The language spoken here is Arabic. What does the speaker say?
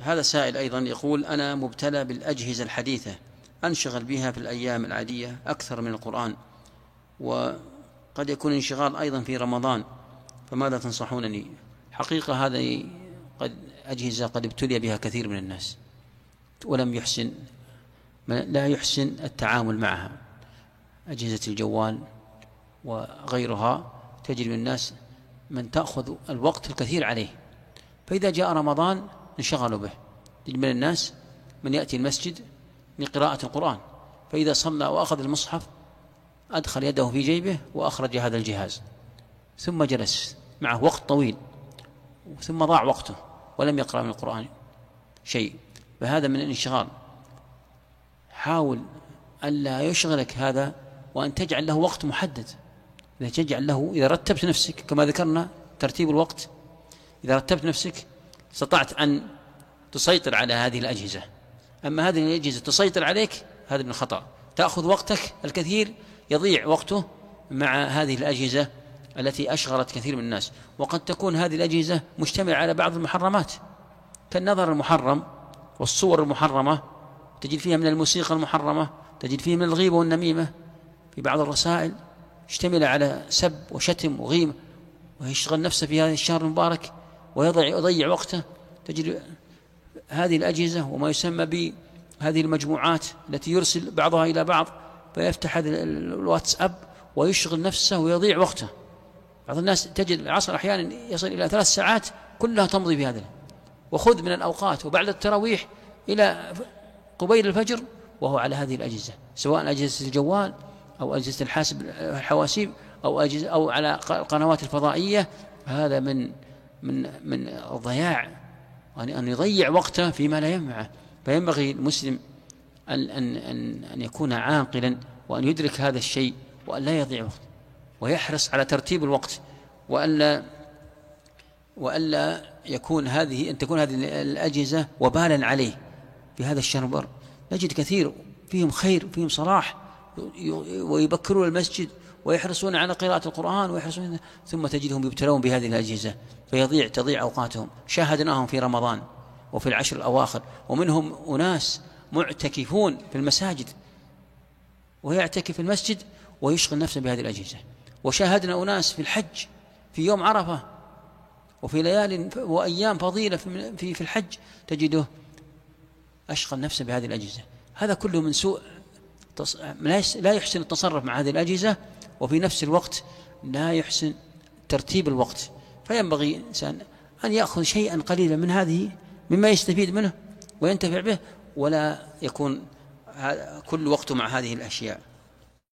هذا سائل أيضا يقول: أنا مبتلى بالأجهزة الحديثة، أنشغل بها في الأيام العادية أكثر من القرآن، وقد يكون انشغال أيضا في رمضان، فماذا تنصحونني؟ حقيقة هذه أجهزة قد ابتلي بها كثير من الناس ولم يحسن، لا يحسن التعامل معها. أجهزة الجوال وغيرها تجد من الناس من تأخذ الوقت الكثير عليه، فإذا جاء رمضان انشغلوا به. تجد من الناس من يأتي المسجد لقراءة القرآن، فإذا صلى وأخذ المصحف أدخل يده في جيبه وأخرج هذا الجهاز، ثم جلس معه وقت طويل، ثم ضاع وقته ولم يقرأ من القرآن شيء، فهذا من الانشغال. حاول ألا يشغلك هذا، وأن تجعل له وقت محدد. إذا رتبت نفسك كما ذكرنا ترتيب الوقت، إذا رتبت نفسك استطعت أن تسيطر على هذه الأجهزة. أما هذه الأجهزة تسيطر عليك، هذا من الخطأ، تأخذ وقتك الكثير، يضيع وقته مع هذه الأجهزة التي أشغلت كثير من الناس. وقد تكون هذه الأجهزة مشتملة على بعض المحرمات، كالنظر المحرم والصور المحرمة، تجد فيها من الموسيقى المحرمة، تجد فيها من الغيبة والنميمة. في بعض الرسائل اشتمل على سب وشتم وغيمة، ويشغل نفسه في هذا الشهر المبارك ويضيع وقته. تجد هذه الأجهزة وما يسمى بهذه المجموعات التي يرسل بعضها إلى بعض، فيفتح هذا الواتساب ويشغل نفسه ويضيع وقته. بعض الناس تجد العصر أحيانا يصل إلى 3 ساعات كلها تمضي في هذا، وخذ من الأوقات وبعد التراويح إلى قبيل الفجر وهو على هذه الأجهزة، سواء أجهزة الجوال أو أجهزة الحواسيب أو على القنوات الفضائية. هذا من الضياع، أن يضيع وقته فيما لا ينفعه. فينبغي المسلم أن يكون عاقلا، وأن يدرك هذا الشيء، وأن لا يضيع وقت، ويحرص على ترتيب الوقت، وألا أن تكون هذه الأجهزة وبالا عليه. في هذا الشهر المبارك نجد كثير فيهم خير وفيهم صلاح، ويبكرون المسجد ويحرصون على قراءة القرآن ثم تجدهم يبتلون بهذه الأجهزة تضيع أوقاتهم. شاهدناهم في رمضان وفي العشر الأواخر، ومنهم أناس معتكفون في المساجد، ويعتكف في المسجد ويشغل نفسه بهذه الأجهزة. وشاهدنا أناس في الحج في يوم عرفة وفي ليال وأيام فضيلة في الحج، تجده أشغل نفسه بهذه الأجهزة. هذا كله من سوء، لا يحسن التصرف مع هذه الأجهزة، وفي نفس الوقت لا يحسن ترتيب الوقت. فينبغي الإنسان أن يأخذ شيئا قليلا من هذه مما يستفيد منه وينتفع به، ولا يكون كل وقته مع هذه الأشياء.